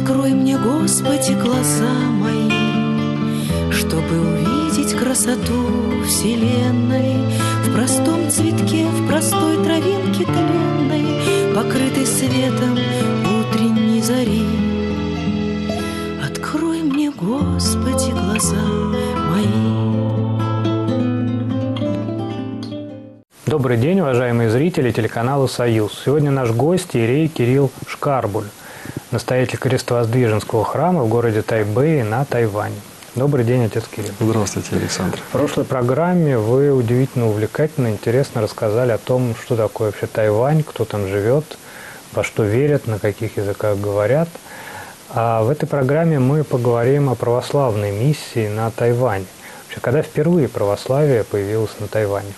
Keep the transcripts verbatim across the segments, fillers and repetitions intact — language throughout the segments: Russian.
Открой мне, Господи, глаза мои, чтобы увидеть красоту вселенной в простом цветке, в простой травинке тленной, покрытой светом утренней зари. Открой мне, Господи, глаза мои. Добрый день, уважаемые зрители телеканала «Союз». Сегодня наш гость иерей Кирилл Шкарбуль, настоятель Крестовоздвиженского храма в городе Тайбэе на Тайване. Добрый день, отец Кирилл. Здравствуйте, Александр. В прошлой программе вы удивительно увлекательно, интересно рассказали о том, что такое вообще Тайвань, кто там живет, во что верят, на каких языках говорят. А в этой программе мы поговорим о православной миссии на Тайване. Вообще, когда впервые православие появилось на Тайване?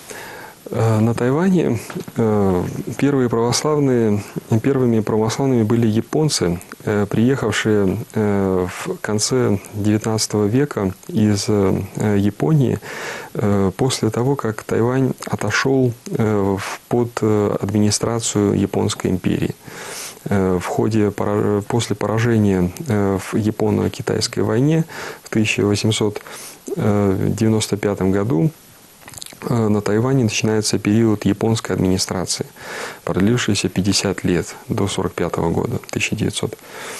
На Тайване первые православные, первыми православными были японцы, приехавшие в конце девятнадцатого века из Японии после того, как Тайвань отошел под администрацию Японской империи. В ходе, после поражения в Японо-Китайской войне в тысяча восемьсот девяносто пятом году на Тайване начинается период японской администрации, продлившийся пятьдесят лет, до сорок пятого года, тысяча девятисотого.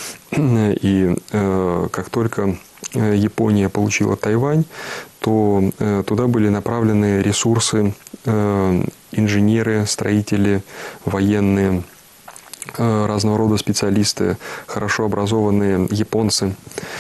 И э, как только Япония получила Тайвань, то э, туда были направлены ресурсы, э, инженеры, строители, военные, разного рода специалисты, хорошо образованные японцы.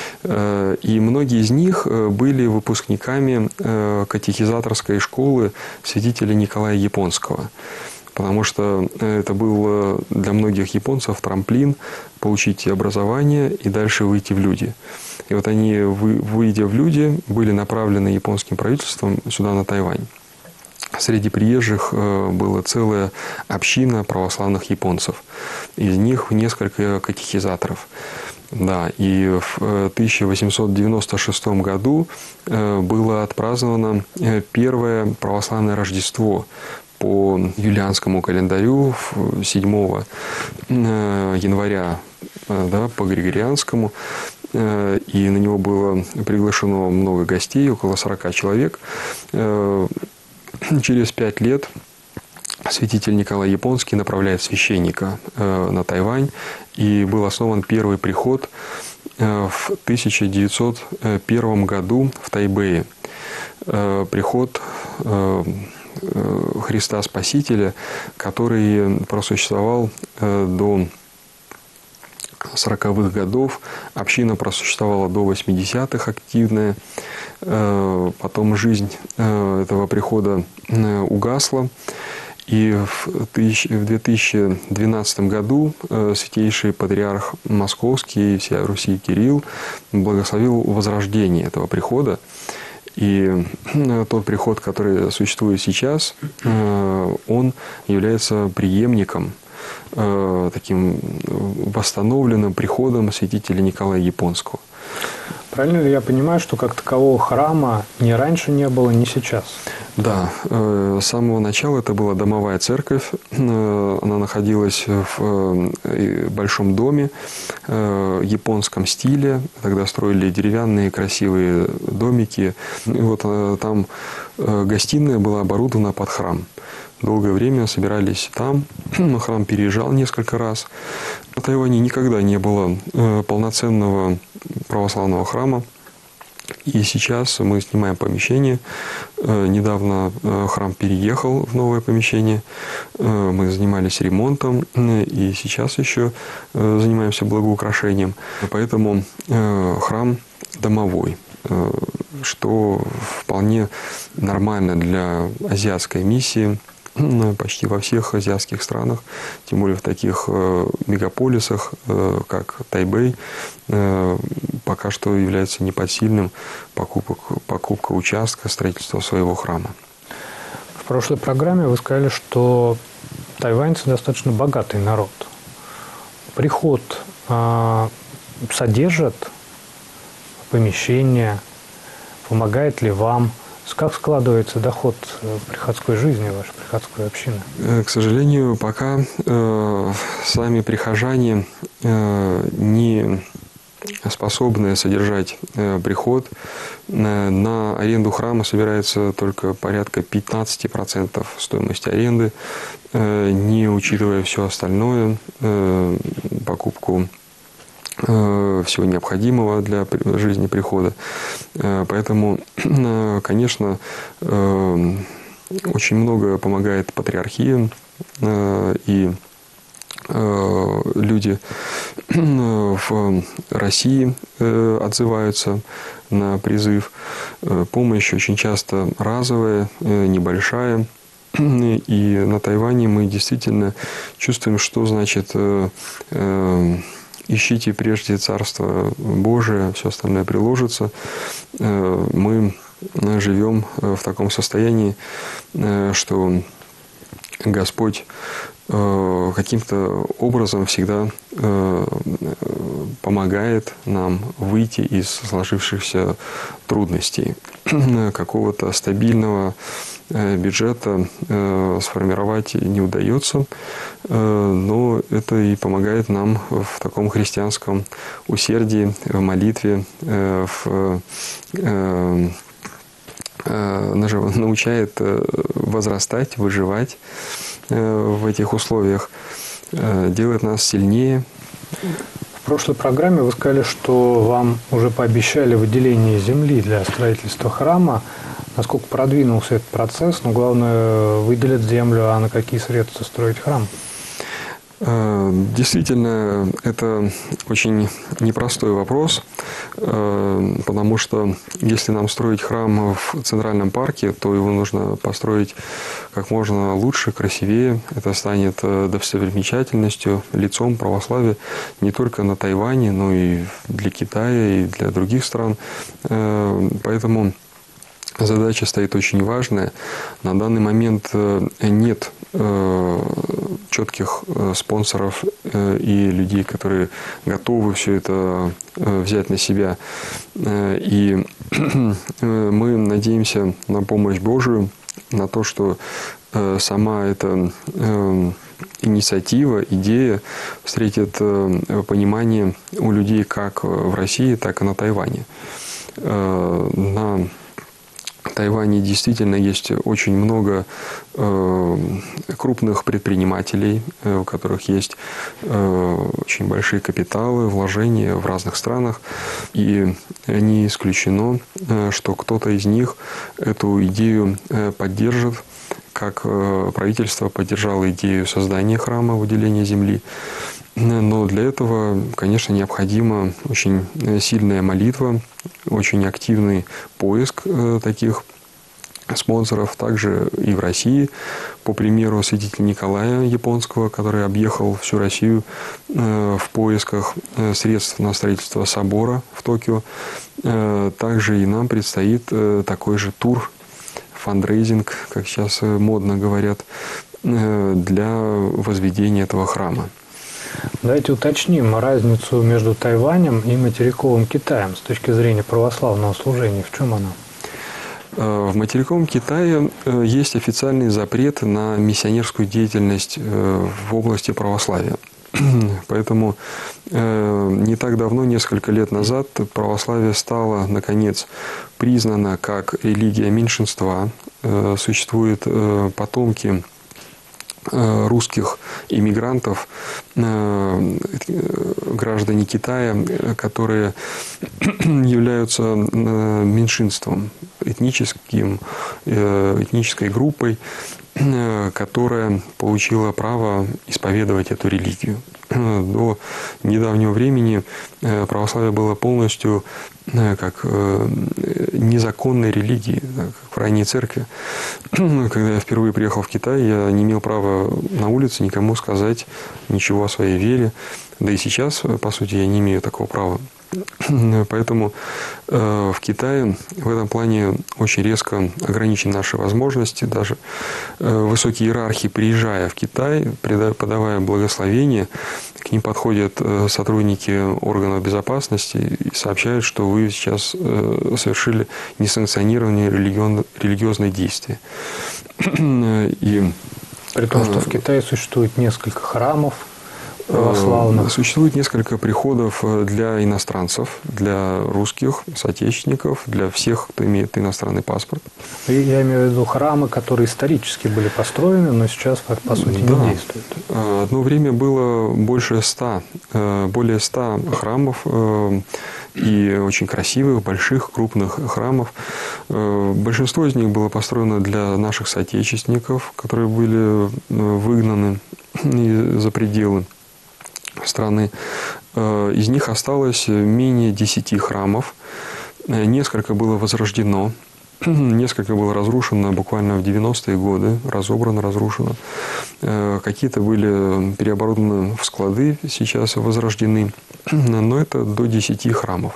И многие из них были выпускниками катехизаторской школы святителя Николая Японского. Потому что это был для многих японцев трамплин получить образование и дальше выйти в люди. И вот они, выйдя в люди, были направлены японским правительством сюда, на Тайвань. Среди приезжих была целая община православных японцев. Из них несколько катехизаторов. Да, и в тысяча восемьсот девяносто шестом году было отпраздновано первое православное Рождество по юлианскому календарю седьмого января, да, по григорианскому. И на него было приглашено много гостей, около сорока человек. Через пять лет святитель Николай Японский направляет священника э, на Тайвань, и был основан первый приход э, в тысяча девятьсот первом году в Тайбэе. Э, приход э, э, Христа Спасителя, который просуществовал э, до сороковых годов. Община просуществовала до восьмидесятых активная. Потом жизнь этого прихода угасла. И в две тысячи двенадцатом году святейший патриарх Московский и всея Руси Кирилл благословил возрождение этого прихода. И тот приход, который существует сейчас, он является преемником, таким восстановленным приходом святителя Николая Японского. Правильно ли я понимаю, что как такового храма ни раньше не было, ни сейчас? Да, с самого начала это была домовая церковь. Она находилась в большом доме в японском стиле. Тогда строили деревянные красивые домики. И вот там гостиная была оборудована под храм. Долгое время собирались там, но храм переезжал несколько раз. На Тайване никогда не было полноценного православного храма. И сейчас мы снимаем помещение. Недавно храм переехал в новое помещение. Мы занимались ремонтом и сейчас еще занимаемся благоукрашением. Поэтому храм домовой, что вполне нормально для азиатской миссии. Почти во всех азиатских странах, тем более в таких мегаполисах, как Тайбэй, пока что является непосильным покупка, покупка участка, строительство своего храма. В прошлой программе вы сказали, что тайваньцы достаточно богатый народ. Приход э, содержит помещение, помогает ли вам? Как складывается доход приходской жизни, вашей приходской общины? К сожалению, пока э, сами прихожане не способны содержать приход. На аренду храма собирается только порядка пятнадцать процентов стоимости аренды, не учитывая все остальное, покупку всего необходимого для жизни прихода. Поэтому, конечно, очень много помогает патриархия, и люди в России отзываются на призыв. Помощь очень часто разовая, небольшая. И на Тайване мы действительно чувствуем, что значит «ищите прежде Царство Божие, все остальное приложится». Мы живем в таком состоянии, что Господь каким-то образом всегда помогает нам выйти из сложившихся трудностей. Какого-то стабильного бюджета сформировать не удается, но это и помогает нам в таком христианском усердии, в молитве, в научает возрастать, выживать в этих условиях, делает нас сильнее. В прошлой программе вы сказали, что вам уже пообещали выделение земли для строительства храма. Насколько продвинулся этот процесс? Но главное, выделят землю, а на какие средства строить храм? Действительно, это очень непростой вопрос, потому что если нам строить храм в Центральном парке, то его нужно построить как можно лучше, красивее. Это станет достопримечательностью, лицом православия не только на Тайване, но и для Китая, и для других стран. Поэтому задача стоит очень важная. На данный момент нет четких спонсоров и людей, которые готовы все это взять на себя. И мы надеемся на помощь Божию, на то, что сама эта инициатива, идея встретит понимание у людей как в России, так и на Тайване. На Тайване действительно есть очень много э, крупных предпринимателей, э, у которых есть э, очень большие капиталы, вложения в разных странах. И не исключено, э, что кто-то из них эту идею э, поддержит, как э, правительство поддержало идею создания храма, выделения земли. Но для этого, конечно, необходима очень сильная молитва, очень активный поиск таких спонсоров. Также и в России, по примеру святителя Николая Японского, который объехал всю Россию в поисках средств на строительство собора в Токио. Также и нам предстоит такой же тур, фандрейзинг, как сейчас модно говорят, для возведения этого храма. Давайте уточним разницу между Тайванем и материковым Китаем с точки зрения православного служения. В чем она? В материковом Китае есть официальный запрет на миссионерскую деятельность в области православия. Поэтому не так давно, несколько лет назад, православие стало, наконец, признано как религия меньшинства. Существуют потомки русских иммигрантов, граждане Китая, которые являются меньшинством, этническим, этнической группой, которая получила право исповедовать эту религию. До недавнего времени православие было полностью как незаконной религией, как в ранней церкви. Когда я впервые приехал в Китай, я не имел права на улице никому сказать ничего о своей вере. Да и сейчас, по сути, я не имею такого права. Поэтому э, в Китае в этом плане очень резко ограничены наши возможности. Даже э, высокие иерархи, приезжая в Китай, подавая благословение, к ним подходят э, сотрудники органов безопасности и сообщают, что вы сейчас э, совершили несанкционированные религион, религиозные действия. И, При том, что в Китае существует несколько храмов, православных? Существует несколько приходов для иностранцев, для русских соотечественников, для всех, кто имеет иностранный паспорт. Я имею в виду храмы, которые исторически были построены, но сейчас, по сути, да. не действуют. Одно время было больше ста, более ста храмов, и очень красивых, больших, крупных храмов. Большинство из них было построено для наших соотечественников, которые были выгнаны за пределы страны. Из них осталось менее десяти храмов. Несколько было возрождено. Несколько было разрушено буквально в девяностые годы, разобрано, разрушено. Какие-то были переоборудованы в склады, сейчас возрождены, но это до десяти храмов.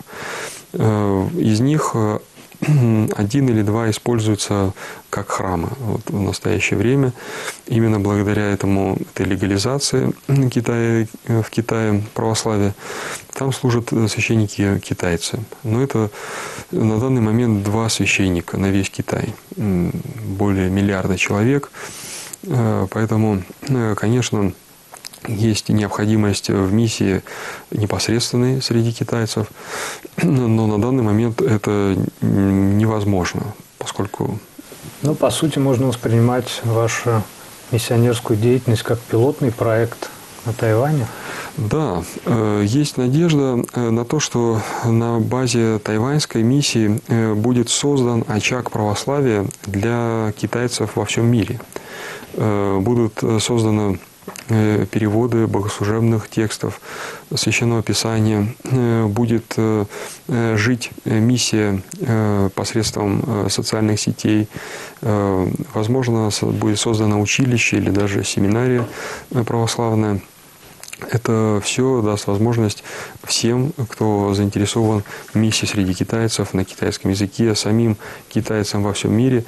Из них один или два используются как храмы вот, в настоящее время. Именно благодаря этому, этой легализации Китая, в Китае православия, там служат священники китайцы. Но это на данный момент два священника на весь Китай. Более миллиарда человек. Поэтому, конечно, есть необходимость в миссии непосредственной среди китайцев, но на данный момент это невозможно, поскольку... Ну, по сути, можно воспринимать вашу миссионерскую деятельность как пилотный проект на Тайване? Да, есть надежда на то, что на базе тайваньской миссии будет создан очаг православия для китайцев во всем мире. Будут созданы переводы богослужебных текстов, Священного Писания, будет жить миссия посредством социальных сетей, возможно, будет создано училище или даже семинария православная. Это все даст возможность всем, кто заинтересован в миссии среди китайцев на китайском языке, самим китайцам во всем мире,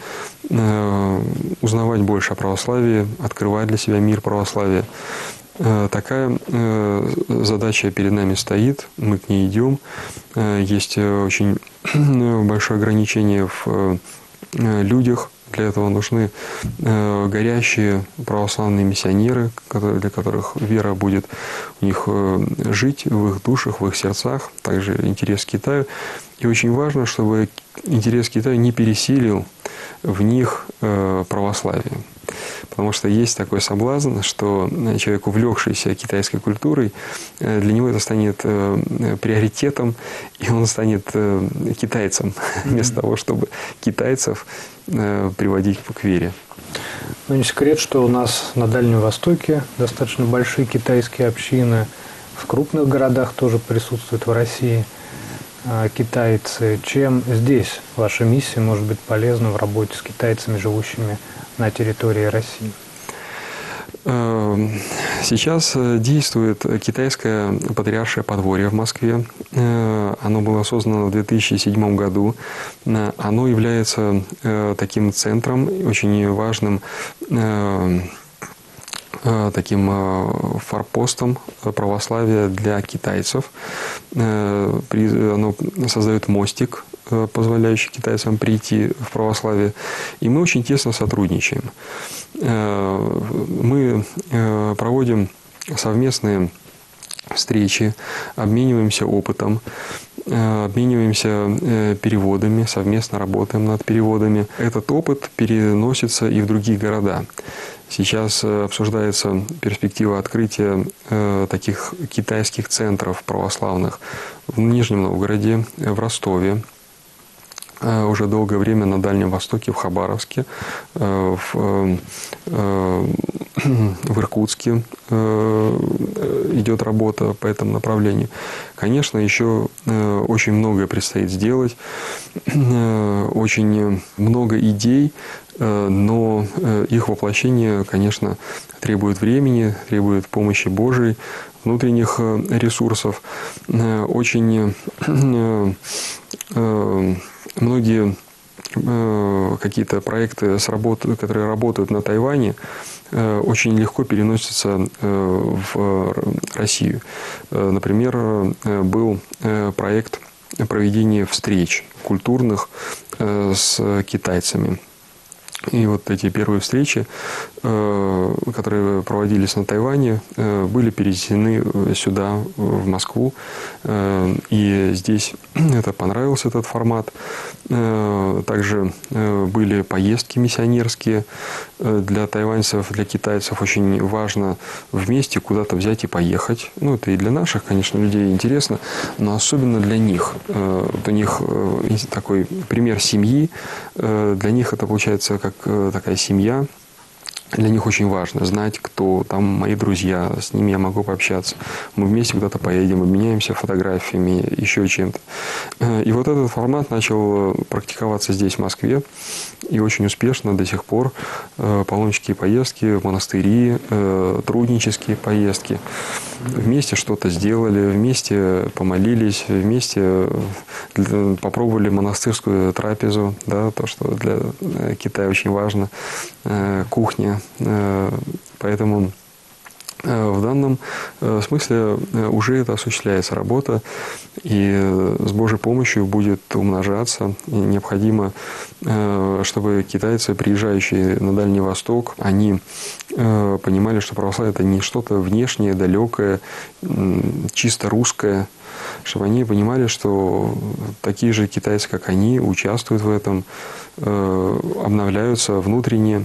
узнавать больше о православии, открывать для себя мир православия. Такая задача перед нами стоит, мы к ней идем. Есть очень большое ограничение в людях. Для этого нужны э, горящие православные миссионеры, которые, для которых вера будет у них э, жить в их душах, в их сердцах. Также интерес к Китаю. И очень важно, чтобы интерес к Китаю не пересилил в них э, православие. Потому что есть такой соблазн, что человек, увлекшийся китайской культурой, для него это станет приоритетом, и он станет китайцем, вместо того, чтобы китайцев приводить к вере. Ну, не секрет, что у нас на Дальнем Востоке достаточно большие китайские общины. В крупных городах тоже присутствуют в России китайцы. Чем здесь ваша миссия может быть полезна в работе с китайцами, живущими на территории России? Сейчас действует китайское патриаршее подворье в Москве. Оно было создано в две тысячи седьмом году. Оно является таким центром, очень важным таким форпостом православия для китайцев. Оно создает мостик, позволяющий китайцам прийти в православие. И мы очень тесно сотрудничаем. Мы проводим совместные встречи, обмениваемся опытом, обмениваемся переводами, совместно работаем над переводами. Этот опыт переносится и в другие города. Сейчас обсуждается перспектива открытия таких китайских центров православных в Нижнем Новгороде, в Ростове, уже долгое время на Дальнем Востоке, в Хабаровске, в, в Иркутске идет работа по этому направлению. Конечно, еще очень многое предстоит сделать, очень много идей, но их воплощение, конечно, требует времени, требует помощи Божией, внутренних ресурсов. Очень многие какие-то проекты, с работы, которые работают на Тайване, очень легко переносятся в Россию. Например, был проект проведения встреч культурных с китайцами. И вот эти первые встречи, которые проводились на Тайване, были перенесены сюда, в Москву. И здесь это понравился этот формат. Также были поездки миссионерские. Для тайваньцев, для китайцев очень важно вместе куда-то взять и поехать. Ну, это и для наших, конечно, людей интересно, но особенно для них. Вот у них такой пример семьи. Для них это получается как такая семья. Для них очень важно знать, кто там мои друзья, с ними я могу пообщаться. Мы вместе куда-то поедем, обменяемся фотографиями, еще чем-то. И вот этот формат начал практиковаться здесь, в Москве. И очень успешно до сих пор. Паломнические поездки в монастыри, труднические поездки. Вместе что-то сделали, вместе помолились, вместе попробовали монастырскую трапезу. Да, то, что для Китая очень важно. Кухня. Поэтому в данном смысле уже это осуществляется работа, и с Божьей помощью будет умножаться. И необходимо, чтобы китайцы, приезжающие на Дальний Восток, они понимали, что православие – это не что-то внешнее, далекое, чисто русское, чтобы они понимали, что такие же китайцы, как они, участвуют в этом, обновляются внутренне.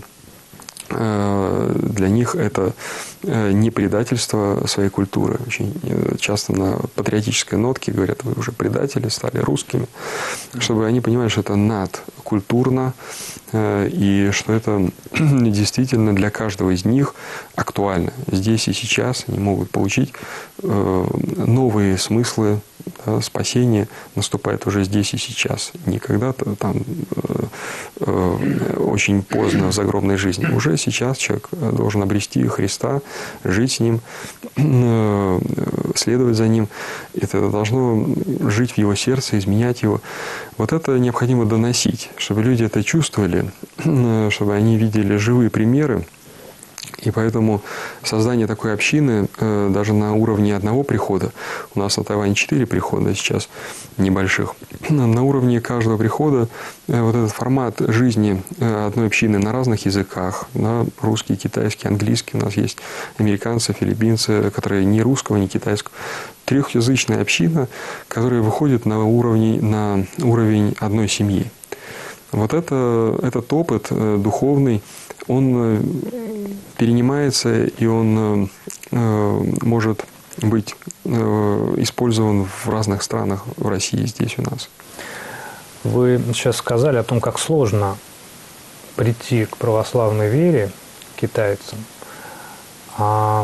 Для них это не предательство своей культуры. Очень часто на патриотической нотке говорят: вы уже предатели, стали русскими. Чтобы они понимали, что это надкультурно, и что это действительно для каждого из них актуально. Здесь и сейчас они могут получить новые смыслы. Да, спасение наступает уже здесь и сейчас. Не когда-то там э, э, очень поздно в загробной жизни. Уже сейчас человек должен обрести Христа, жить с Ним, э, следовать за Ним. Это должно жить в его сердце, изменять его. Вот это необходимо доносить, чтобы люди это чувствовали, э, чтобы они видели живые примеры. И поэтому создание такой общины э, даже на уровне одного прихода, у нас на Тайване четыре прихода сейчас небольших, на уровне каждого прихода э, вот этот формат жизни э, одной общины на разных языках, на русский, китайский, английский, у нас есть американцы, филиппинцы, которые ни русского, ни китайского, трехязычная община, которая выходит на уровень, на уровень одной семьи. Вот это, этот опыт э, духовный, он перенимается, и он э, может быть э, использован в разных странах, в России, здесь у нас. Вы сейчас сказали о том, как сложно прийти к православной вере китайцам. А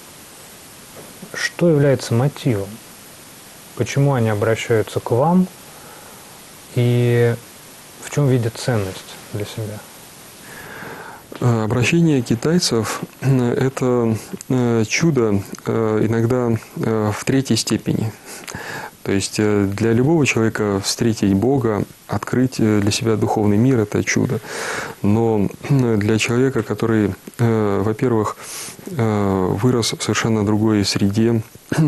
что является мотивом? Почему они обращаются к вам? И в чем видят ценность для себя? Обращение китайцев – это чудо иногда в третьей степени. То есть для любого человека встретить Бога, открыть для себя духовный мир – это чудо. Но для человека, который, во-первых, вырос в совершенно другой среде,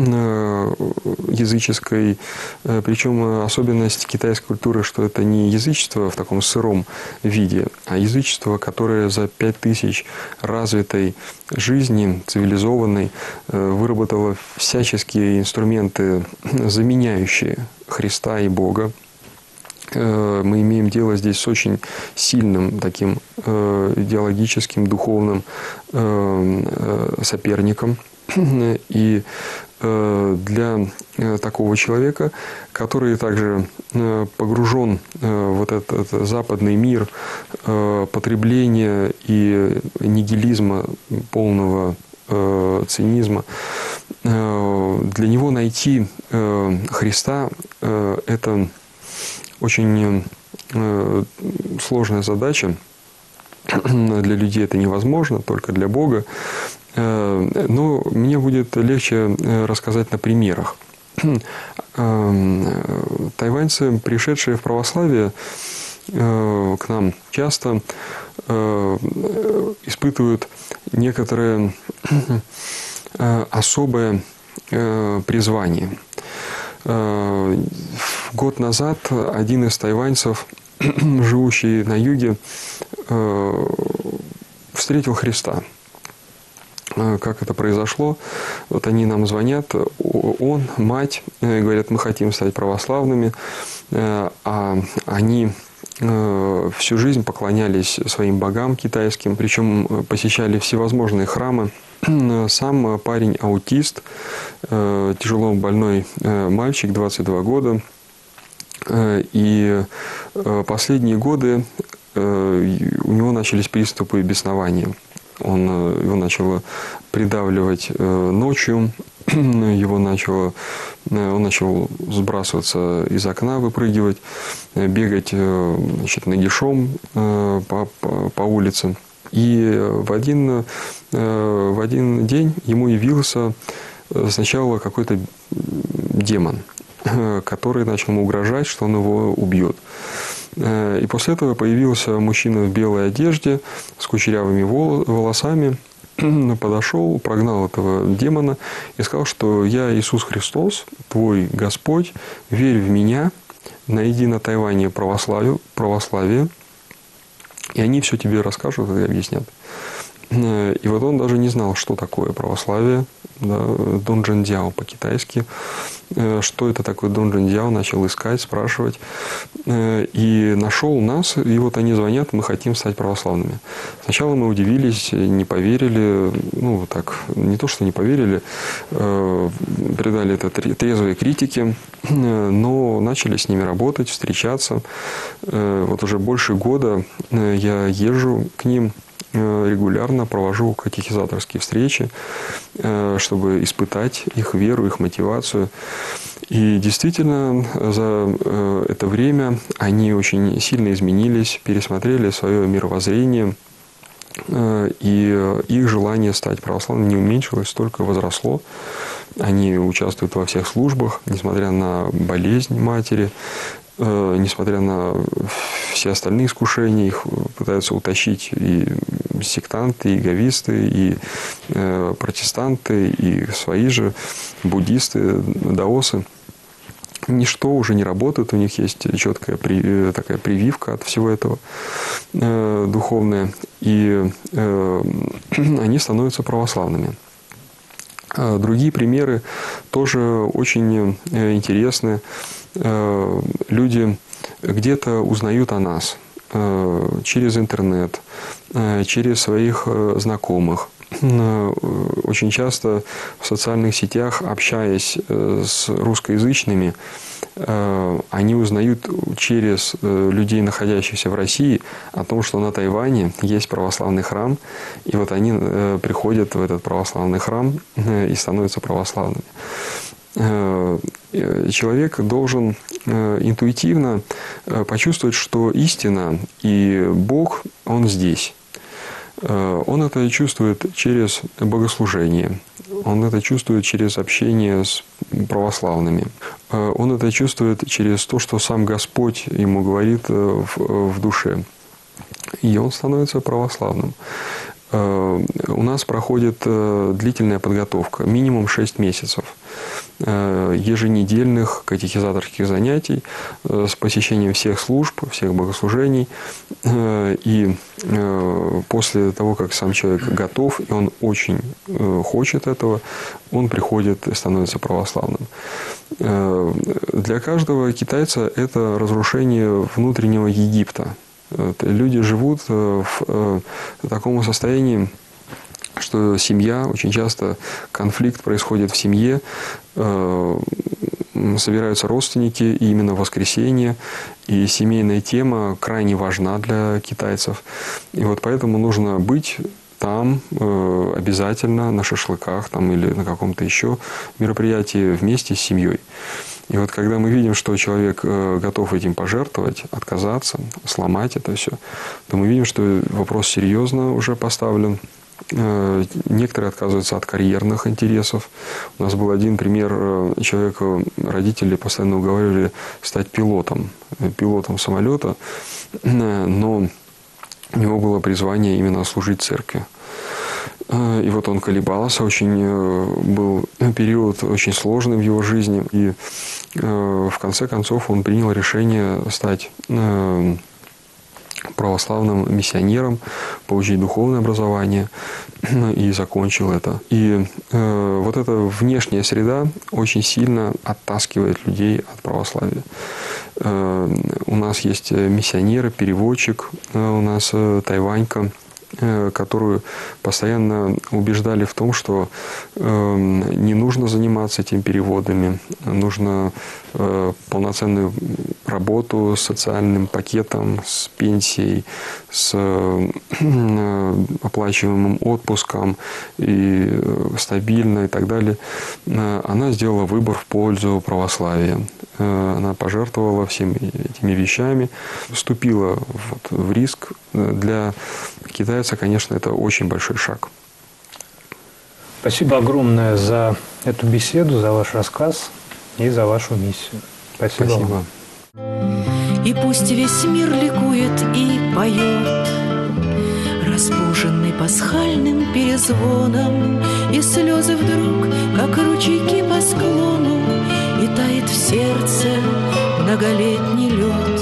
языческой, причем особенность китайской культуры, что это не язычество в таком сыром виде, а язычество, которое за пять тысяч развитой жизни, цивилизованной, выработало всяческие инструменты, заменяющие Христа и Бога. Мы имеем дело здесь с очень сильным таким идеологическим, духовным соперником. И для такого человека, который также погружен в вот этот западный мир потребления и нигилизма, полного цинизма, для него найти Христа – это очень сложная задача. Для людей это невозможно, только для Бога. Но мне будет легче рассказать на примерах. Тайваньцы, пришедшие в православие к нам, часто испытывают некоторое особое призвание. Год назад один из тайваньцев, живущий на юге, встретил Христа. Как это произошло? Вот они нам звонят, он, мать, говорят, мы хотим стать православными, а они всю жизнь поклонялись своим богам китайским, причем посещали всевозможные храмы. Сам парень аутист, тяжело больной мальчик, двадцать два года. И последние годы у него начались приступы беснования. Он, его начало придавливать ночью, его начало, он начал сбрасываться из окна, выпрыгивать, бегать, значит, нагишом по, по, по улице. И в один, в один день ему явился сначала какой-то демон, который начал ему угрожать, что он его убьет. И после этого появился мужчина в белой одежде с кучерявыми волосами, подошел, прогнал этого демона и сказал, что я Иисус Христос, твой Господь, верь в меня, найди на Тайване православие, православие, и они все тебе расскажут и объяснят. И вот он даже не знал, что такое православие, да, донжэнцзяо по-китайски. Что это такое донжэнцзяо, начал искать, спрашивать. И нашел нас, и вот они звонят, мы хотим стать православными. Сначала мы удивились, не поверили, ну так, не то, что не поверили, придали это трезвой критике, но начали с ними работать, встречаться. Вот уже больше года я езжу к ним, регулярно провожу катехизаторские встречи, чтобы испытать их веру, их мотивацию. И действительно, за это время они очень сильно изменились, пересмотрели свое мировоззрение, и их желание стать православными не уменьшилось, только возросло. Они участвуют во всех службах, несмотря на болезнь матери, несмотря на все остальные искушения, их пытаются утащить и сектанты, и говисты, и э, протестанты, и свои же буддисты, даосы. Ничто уже не работает, у них есть четкая при, такая прививка от всего этого э, духовная, и э, они становятся православными. Другие примеры тоже очень интересны. Люди где-то узнают о нас через интернет, через своих знакомых. Очень часто в социальных сетях, общаясь с русскоязычными, они узнают через людей, находящихся в России, о том, что на Тайване есть православный храм, и вот они приходят в этот православный храм и становятся православными. Человек должен интуитивно почувствовать, что истина и Бог, Он здесь. Он это чувствует через богослужение, он это чувствует через общение с православными, он это чувствует через то, что сам Господь ему говорит в, в душе, и он становится православным. У нас проходит длительная подготовка, минимум шесть месяцев еженедельных катехизаторских занятий с посещением всех служб, всех богослужений. И после того, как сам человек готов, и он очень хочет этого, он приходит и становится православным. Для каждого китайца это разрушение внутреннего Египта. Люди живут в таком состоянии, что семья, очень часто конфликт происходит в семье, собираются родственники, и именно воскресенье, и семейная тема крайне важна для китайцев. И вот поэтому нужно быть там обязательно на шашлыках там, или на каком-то еще мероприятии вместе с семьей. И вот когда мы видим, что человек готов этим пожертвовать, отказаться, сломать это все, то мы видим, что вопрос серьезно уже поставлен. Некоторые отказываются от карьерных интересов. У нас был один пример человека, родители постоянно уговаривали стать пилотом, пилотом самолета, но у него было призвание именно служить церкви. И вот он колебался, очень был период очень сложный в его жизни, и в конце концов он принял решение стать православным миссионером, получить духовное образование, и закончил это. И э, вот эта внешняя среда очень сильно оттаскивает людей от православия. Э, у нас есть миссионеры, переводчик, э, у нас э, Тайванька, которую постоянно убеждали в том, что э, не нужно заниматься этими переводами, нужно э, полноценную работу с социальным пакетом, с пенсией, с э, оплачиваемым отпуском и э, стабильно и так далее. Э, она сделала выбор в пользу православия. Э, она пожертвовала всеми этими вещами, вступила вот, в риск. Для китайца, конечно, это очень большой шаг. Спасибо огромное за эту беседу, за ваш рассказ и за вашу миссию. Спасибо. Спасибо. И пусть весь мир ликует и поет, разбуженный пасхальным перезвоном, и слезы вдруг, как ручейки по склону, и тает в сердце многолетний лед.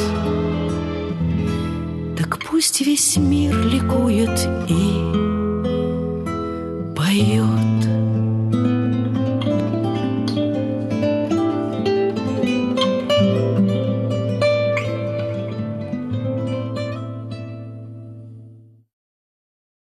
Так пусть весь мир ликует и поет.